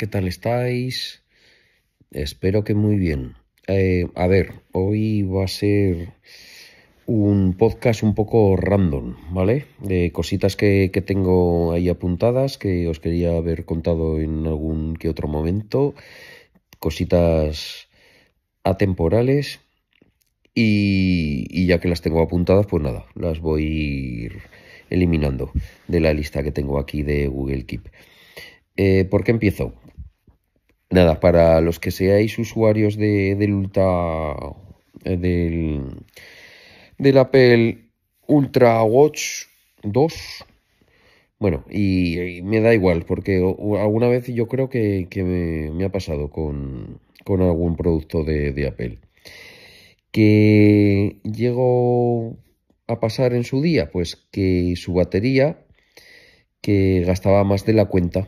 tal estáis? Espero que muy bien. A ver, hoy va a ser un podcast un poco random, ¿vale? De cositas que tengo ahí apuntadas que os quería haber contado en algún que otro momento. Cositas atemporales y ya que las tengo apuntadas, pues nada, las voy a ir eliminando de la lista que tengo aquí de Google Keep. ¿Por qué empiezo? Nada, para los que seáis usuarios del Apple Ultra Watch 2, bueno, y me da igual, porque alguna vez yo creo que me ha pasado con algún producto de Apple, que llegó a pasar en su día, pues que su batería, que gastaba más de la cuenta,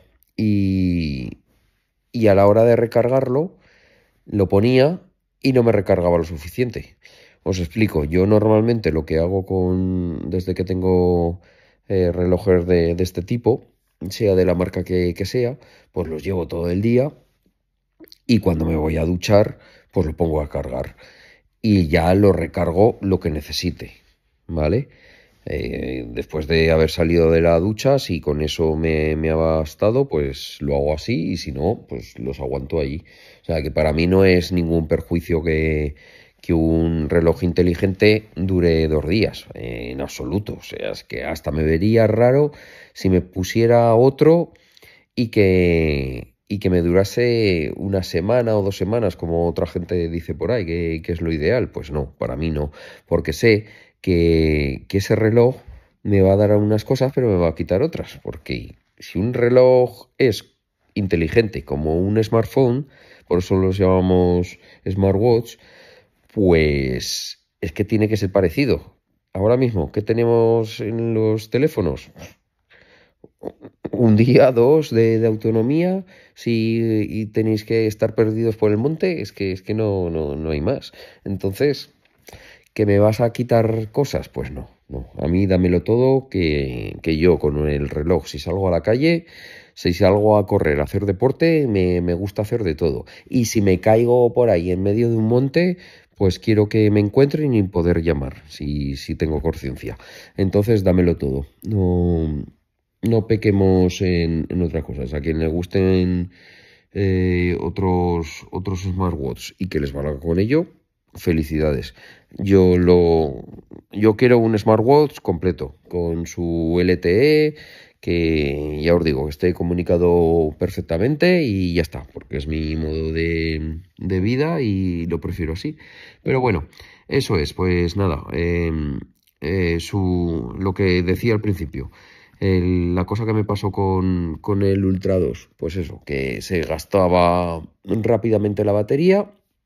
y a la hora de recargarlo, lo ponía y no me recargaba lo suficiente. Os explico, yo normalmente lo que hago desde que tengo relojes de este tipo, sea de la marca que sea, pues los llevo todo el día y cuando me voy a duchar, pues lo pongo a cargar y ya lo recargo lo que necesite, ¿vale? Después de haber salido de la ducha, si con eso me ha bastado, pues lo hago así y si no, pues los aguanto allí. O sea que para mí no es ningún perjuicio que un reloj inteligente dure 2 días, en absoluto. O sea, es que hasta me vería raro si me pusiera otro y que me durase una semana o 2 semanas, como otra gente dice por ahí, que es lo ideal. Pues no, para mí no, porque sé que ese reloj me va a dar unas cosas, pero me va a quitar otras, porque si un reloj es inteligente como un smartphone, por eso los llamamos smartwatch, pues es que tiene que ser parecido. Ahora mismo, ¿qué tenemos en los teléfonos? Un día, dos de autonomía, si y tenéis que estar perdidos por el monte, es que no hay más. Entonces, ¿que me vas a quitar cosas? Pues no, no. A mí dámelo todo, que yo con el reloj, si salgo a la calle, si salgo a correr, a hacer deporte, me gusta hacer de todo. Y si me caigo por ahí en medio de un monte, pues quiero que me encuentren y poder llamar, si tengo conciencia. Entonces, dámelo todo. No pequemos en otras cosas. A quien le gusten otros smartwatches y que les valga con ello, felicidades. Yo quiero un smartwatch completo, con su LTE, que ya os digo, que esté comunicado perfectamente y ya está, porque es mi modo de vida y lo prefiero así. Pero bueno, eso es, pues nada, lo que decía al principio. La cosa que me pasó con el Ultra 2, pues eso, que se gastaba rápidamente la batería,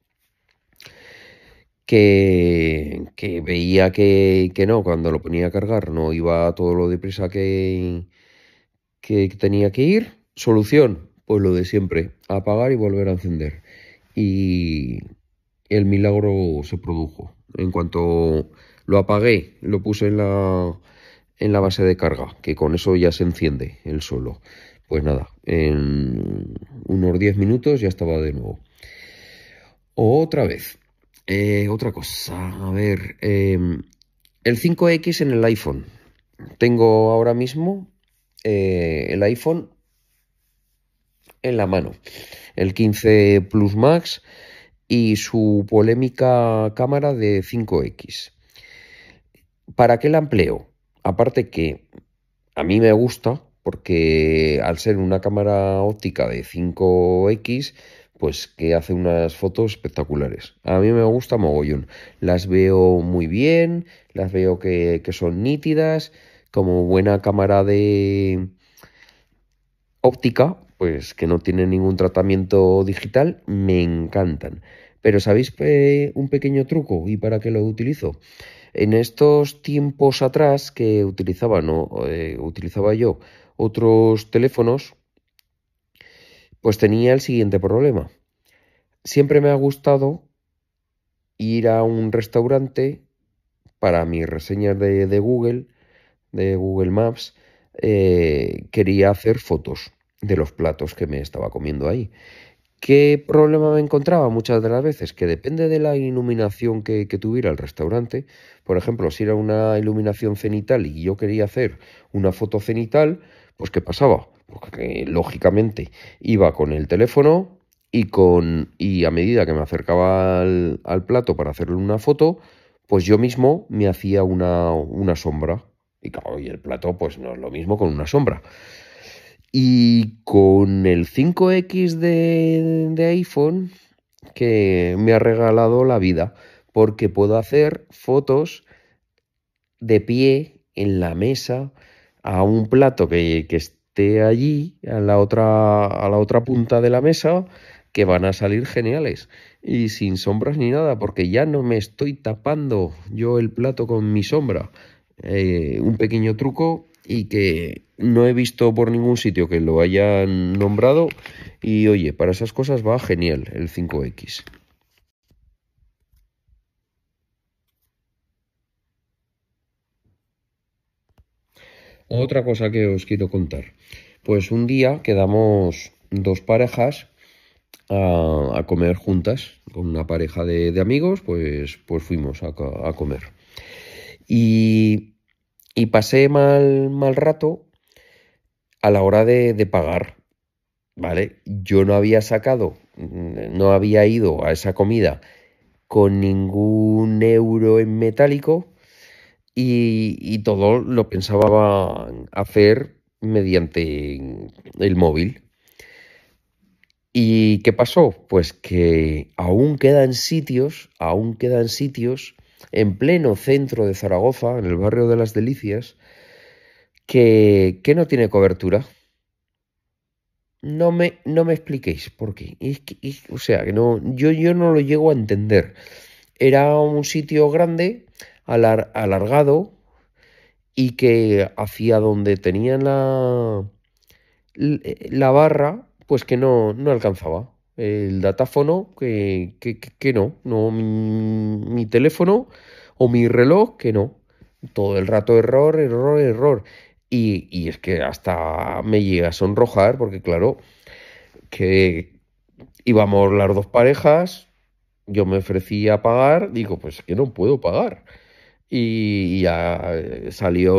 que veía que no, cuando lo ponía a cargar no iba todo lo deprisa que tenía que ir. Solución, pues lo de siempre, apagar y volver a encender. Y el milagro se produjo. En cuanto lo apagué, lo puse en la base de carga, que con eso ya se enciende el solo. Pues nada, en unos 10 minutos ya estaba de nuevo. Otra vez, otra cosa, a ver, el 5X en el iPhone. Tengo ahora mismo el iPhone en la mano, el 15 Plus Max y su polémica cámara de 5X. ¿Para qué la empleo? Aparte que a mí me gusta, porque al ser una cámara óptica de 5X, pues que hace unas fotos espectaculares. A mí me gusta mogollón. Las veo muy bien, las veo que son nítidas, como buena cámara de óptica, pues que no tiene ningún tratamiento digital, me encantan. Pero ¿sabéis un pequeño truco y para qué lo utilizo? En estos tiempos atrás que utilizaba yo otros teléfonos, pues tenía el siguiente problema. Siempre me ha gustado ir a un restaurante para mis reseñas de Google Maps, quería hacer fotos. de los platos que me estaba comiendo ahí. ¿Qué problema me encontraba muchas de las veces? Que depende de la iluminación que tuviera el restaurante. Por ejemplo, si era una iluminación cenital y yo quería hacer una foto cenital, pues ¿qué pasaba? Pues que lógicamente iba con el teléfono y a medida que me acercaba al plato para hacerle una foto, pues yo mismo me hacía una sombra. Y claro, y el plato pues no es lo mismo con una sombra. Y con el 5X de iPhone, que me ha regalado la vida, porque puedo hacer fotos de pie en la mesa a un plato que esté allí, a la otra punta de la mesa, que van a salir geniales. Y sin sombras ni nada, porque ya no me estoy tapando yo el plato con mi sombra. Un pequeño truco y que no he visto por ningún sitio que lo hayan nombrado. Y oye, para esas cosas va genial el 5X. Otra cosa que os quiero contar. Pues un día quedamos dos parejas a comer juntas. Con una pareja de amigos, pues fuimos a comer. Y, y pasé mal rato a la hora de pagar, ¿vale? Yo no había sacado, no había ido a esa comida con ningún euro en metálico y todo lo pensaba hacer mediante el móvil. ¿Y qué pasó? Pues que aún quedan sitios en pleno centro de Zaragoza, en el barrio de las Delicias, que no tiene cobertura. No me expliquéis por qué. O sea, que no, yo no lo llego a entender. Era un sitio grande, alargado, y que hacia donde tenían la barra, pues que no alcanzaba. El datáfono, que no, mi teléfono o mi reloj, que no. Todo el rato error, error, error. Y es que hasta me llega a sonrojar, porque claro, que íbamos las dos parejas, yo me ofrecí a pagar, digo, pues que no puedo pagar. Y ya salió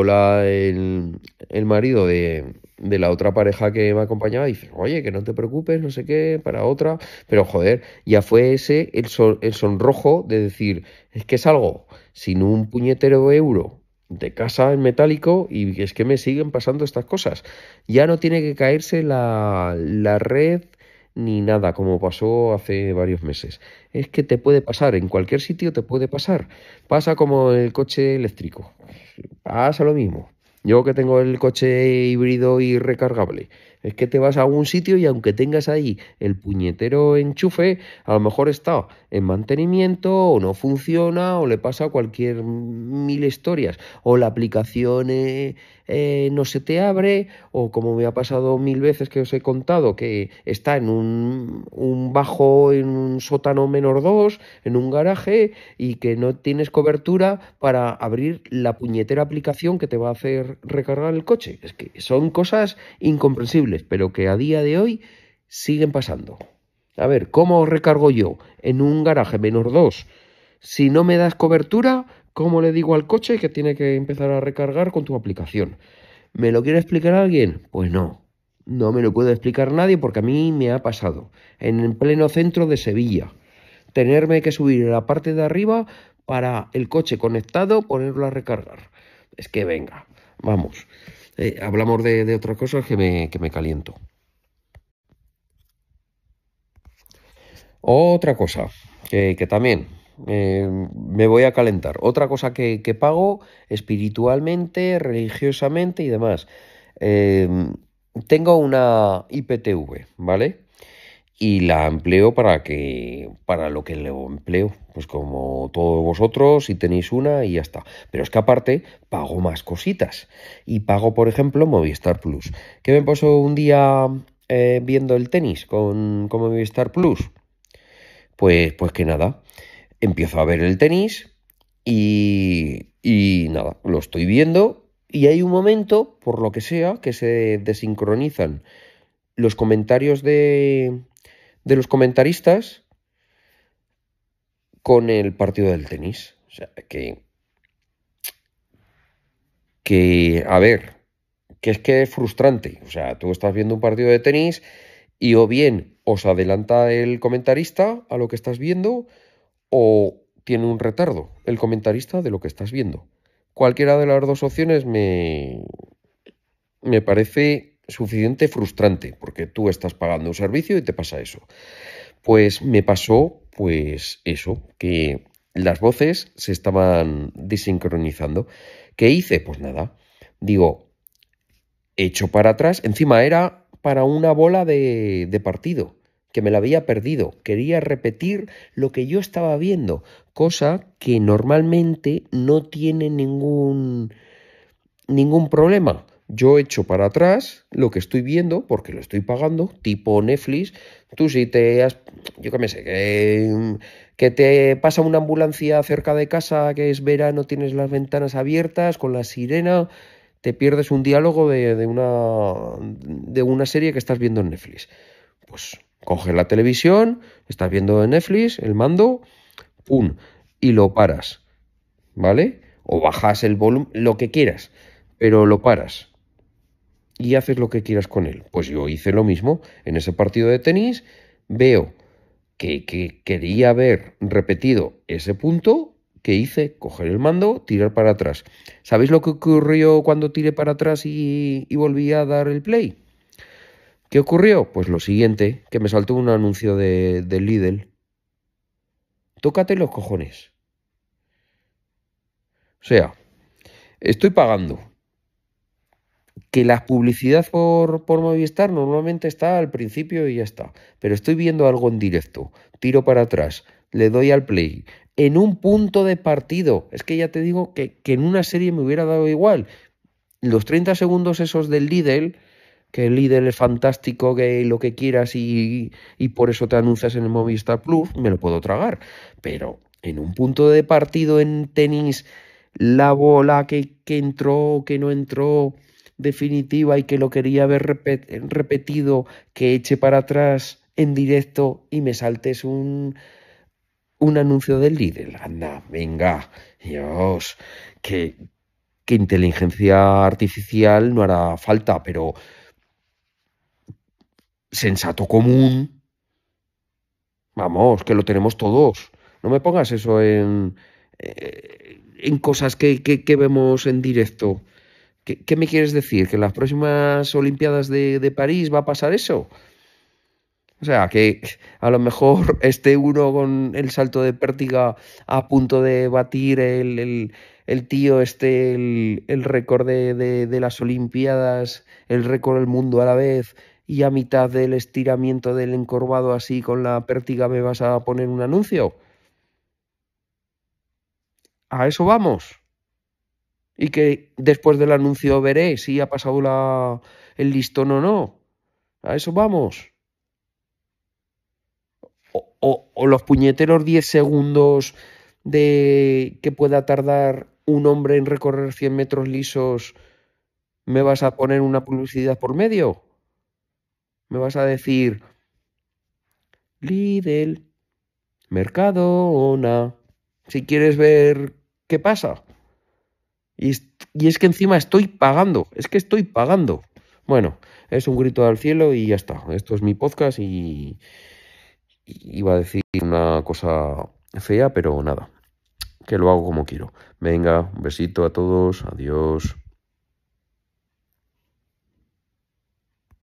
el marido de la otra pareja que me acompañaba y dice, oye, que no te preocupes, no sé qué, para otra. Pero joder, ya fue ese el sonrojo de decir, es que salgo sin un puñetero euro de casa en metálico y es que me siguen pasando estas cosas. Ya no tiene que caerse la red ni nada, como pasó hace varios meses. Es que te puede pasar, en cualquier sitio te puede pasar. Pasa como el coche eléctrico. Pasa lo mismo. Yo que tengo el coche híbrido y recargable. Es que te vas a algún sitio y aunque tengas ahí el puñetero enchufe, a lo mejor está en mantenimiento o no funciona o le pasa cualquier mil historias. O la aplicación no se te abre o como me ha pasado mil veces que os he contado que está en un bajo, en un sótano menor 2 en un garaje y que no tienes cobertura para abrir la puñetera aplicación que te va a hacer recargar el coche. Es que son cosas incomprensibles, pero que a día de hoy siguen pasando. A ver, ¿cómo recargo yo en un garaje menor 2? Si no me das cobertura, ¿cómo le digo al coche que tiene que empezar a recargar con tu aplicación? ¿Me lo quiere explicar alguien? Pues no. No me lo puede explicar nadie porque a mí me ha pasado. En el pleno centro de Sevilla tenerme que subir a la parte de arriba para el coche conectado, ponerlo a recargar. Es que venga, vamos. Hablamos de otras cosas que me caliento. Otra cosa que también me voy a calentar. Otra cosa que pago espiritualmente, religiosamente y demás. Eh, tengo una IPTV, ¿vale? Y la empleo para lo que lo empleo, pues como todos vosotros, si tenéis una y ya está. Pero es que aparte pago más cositas y pago, por ejemplo, Movistar Plus. ¿Qué me pasó un día viendo el tenis con Movistar Plus? Pues que nada, empiezo a ver el tenis y nada, lo estoy viendo y hay un momento, por lo que sea, que se desincronizan los comentarios de los comentaristas con el partido del tenis. O sea, a ver, que es frustrante. O sea, tú estás viendo un partido de tenis y o bien os adelanta el comentarista a lo que estás viendo o tiene un retardo el comentarista de lo que estás viendo. Cualquiera de las dos opciones me parece suficiente frustrante, porque tú estás pagando un servicio y te pasa eso. Pues me pasó, pues eso, que las voces se estaban desincronizando. ¿Qué hice? Pues nada, digo, echo para atrás, encima era para una bola de partido, que me la había perdido. Quería repetir lo que yo estaba viendo, cosa que normalmente no tiene ningún problema. Yo echo para atrás lo que estoy viendo porque lo estoy pagando, tipo Netflix. Tú si te has, yo qué me sé, que te pasa una ambulancia cerca de casa, que es verano, tienes las ventanas abiertas con la sirena, te pierdes un diálogo de una serie que estás viendo en Netflix. Pues coges la televisión, estás viendo en Netflix, el mando, ¡pum! Y lo paras, ¿vale? O bajas el volumen, lo que quieras, pero lo paras y haces lo que quieras con él. Pues yo hice lo mismo en ese partido de tenis, veo que quería haber repetido ese punto, que hice, coger el mando, tirar para atrás. ¿Sabéis lo que ocurrió cuando tiré para atrás y volví a dar el play? ¿Qué ocurrió? Pues lo siguiente, que me saltó un anuncio de Lidl. Tócate los cojones. O sea, estoy pagando. Que la publicidad por Movistar normalmente está al principio y ya está. Pero estoy viendo algo en directo. Tiro para atrás. Le doy al play. En un punto de partido. Es que ya te digo que en una serie me hubiera dado igual. Los 30 segundos esos del Lidl, que el Lidl es fantástico, que lo que quieras y por eso te anuncias en el Movistar Plus, me lo puedo tragar. Pero en un punto de partido en tenis, la bola que entró, que no entró definitiva y que lo quería haber repetido, que eche para atrás en directo y me saltes un anuncio del Lidl. Anda, venga, Dios, que inteligencia artificial no hará falta, pero sensato común, vamos, que lo tenemos todos. No me pongas eso en cosas que vemos en directo. ¿Qué me quieres decir? ¿Que en las próximas Olimpiadas de París va a pasar eso? O sea, que a lo mejor esté uno con el salto de pértiga a punto de batir el tío el récord de las Olimpiadas, el récord del mundo a la vez, y a mitad del estiramiento del encorvado así con la pértiga me vas a poner un anuncio. A eso vamos. Y que después del anuncio veré si ha pasado el listón o no. A eso vamos. O los puñeteros 10 segundos de que pueda tardar un hombre en recorrer 100 metros lisos, ¿me vas a poner una publicidad por medio? ¿Me vas a decir Lidl, Mercadona, si quieres ver qué pasa? Y es que encima estoy pagando, es que estoy pagando. Bueno, es un grito al cielo y ya está. Esto es mi podcast y iba a decir una cosa fea, pero nada, que lo hago como quiero. Venga, un besito a todos, adiós.